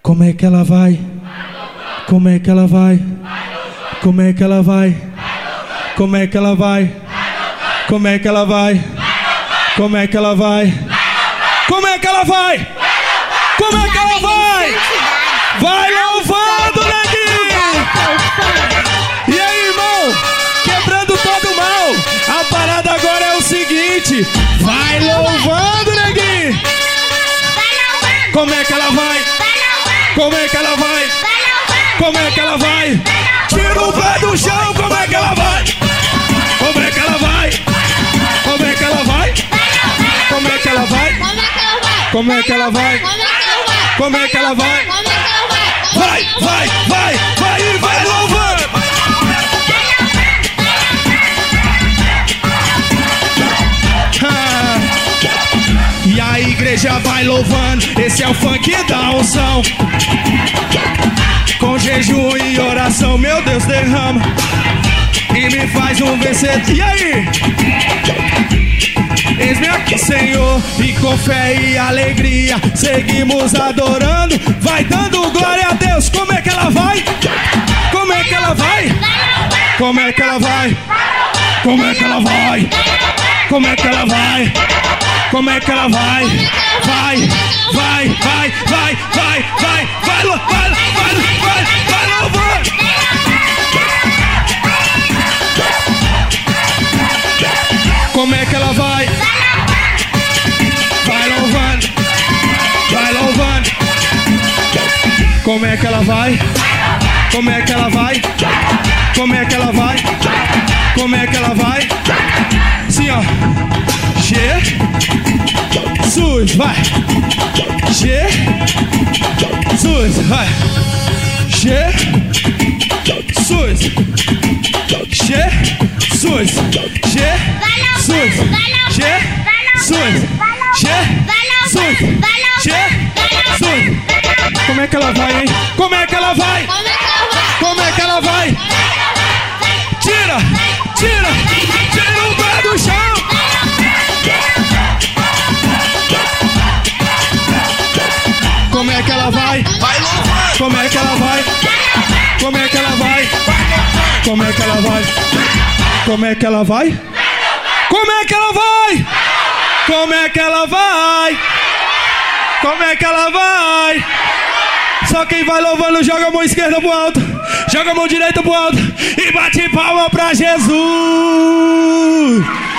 Como é que ela vai? Como é que ela vai? Como é que ela vai? Como é que ela vai? Como é que ela vai? Como é que ela vai? Como é que ela vai? Como é que ela vai? Vai louvando, neguinho! E aí, irmão? Quebrando todo o mal. A parada agora é o seguinte: vai louvando, neguinho! Como é que ela vai? Como é que ela vai? Como é que ela vai? Tira o pé do chão, como é que ela vai? Como é que ela vai? Como é que ela vai? Como é que ela vai? Como é que ela vai? Como é que ela vai? Vai, vai, vai, vai e vai louvando! E a igreja vai louvando, esse é o funk da unção. Com jejum e oração, meu Deus derrama e me faz um vencedor. E aí? Eis-me aqui, Senhor, e com fé e alegria seguimos adorando, vai dando glória a Deus. Como é que ela vai? Como é que ela vai? Como é que ela vai? Como é que ela vai? Como é que ela vai? Como é que ela vai? Vai, vai, vai, vai, vai, vai, vai, vai louvando! Como é que ela vai? Vai louvando, vai louvando. Como é que ela vai? Como é que ela vai? Como é que ela vai? Como é que ela vai? Sim, ó. Jesus, vai. Jesus, vai. Jesus, Jesus, Jesus, Jesus, Jesus. Como é que ela vai, hein? Como é que ela vai? Como é que ela vai? Tira, tira, tira o pé do chão. Como é que ela vai? Como é que ela vai? Como é que ela vai? Como é que ela vai? Como é que ela vai? Como é que ela vai? Como é que ela vai? Como é que ela vai? Só quem vai louvando joga a mão esquerda pro alto, joga a mão direita pro alto e bate palma pra Jesus.